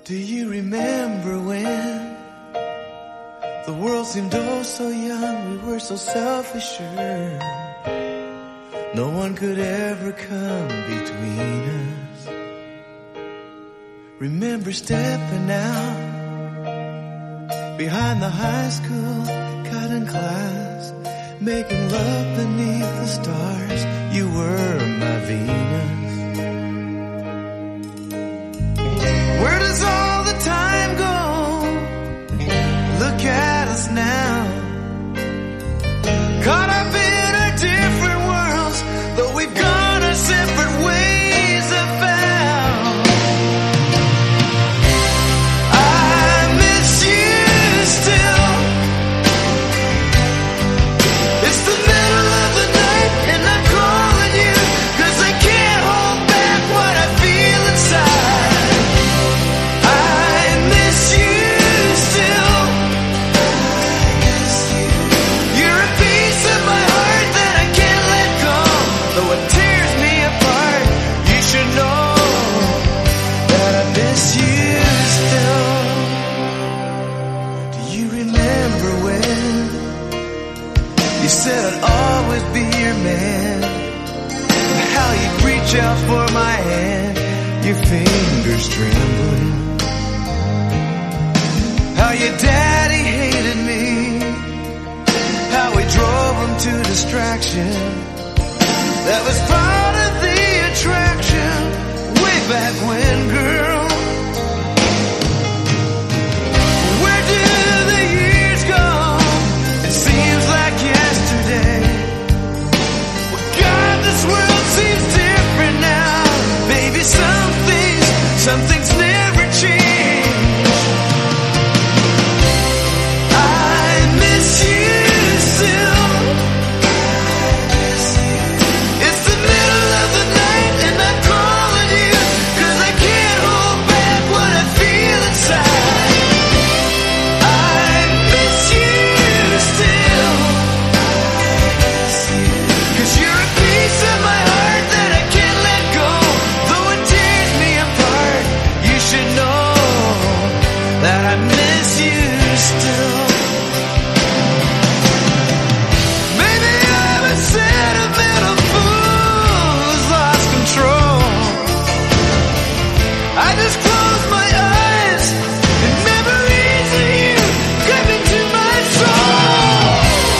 Do you remember when the world seemed oh so young, we were so self-assured, no one could ever come between us. Remember stepping out behind the high school cutting class, making love beneath the stars. You were my Venus. Where does all the time go? Look at us now, caught up in our different worlds, though we've gone our separate ways and found. I miss you still. It's the middle of the night and I'm calling you, 'cause I can't hold back what I feel inside. You said I'd always be your man, and how you'd reach out for my hand, your fingers trembling. How your daddy hated me, how we drove him to distraction. That was part of the attraction, way back when, girl. Where do the years go? It seems like yesterday. Well, God, this world seems different now. Baby, some things never change. I miss you still. It's the middle of the night and I'm calling you, 'cause I can't hold back what I feel inside. I miss you still. 'Cause you're a piece of my heart that I can't let go. Though it tears me apart, you should know that I miss you still. Maybe I'm a sentimental fool who's lost control. I just close my eyes and memories of you come into my soul.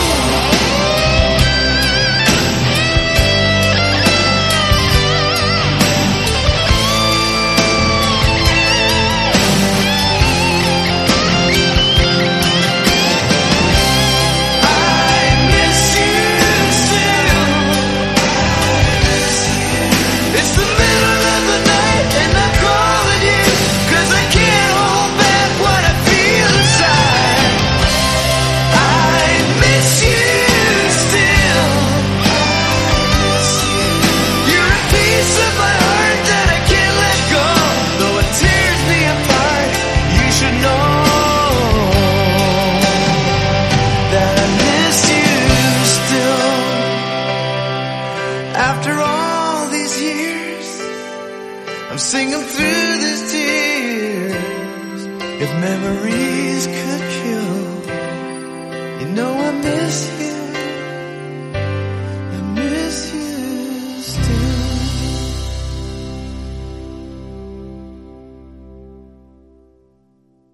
I miss you still. It's the middle of the night and I'm calling you, 'cause I can't hold back what I feel inside. I miss you still. You're a piece of my heart that I can't let go. Though it tears me apart, you should know that I miss you still. After all these years, I'm singing through these tears. If memories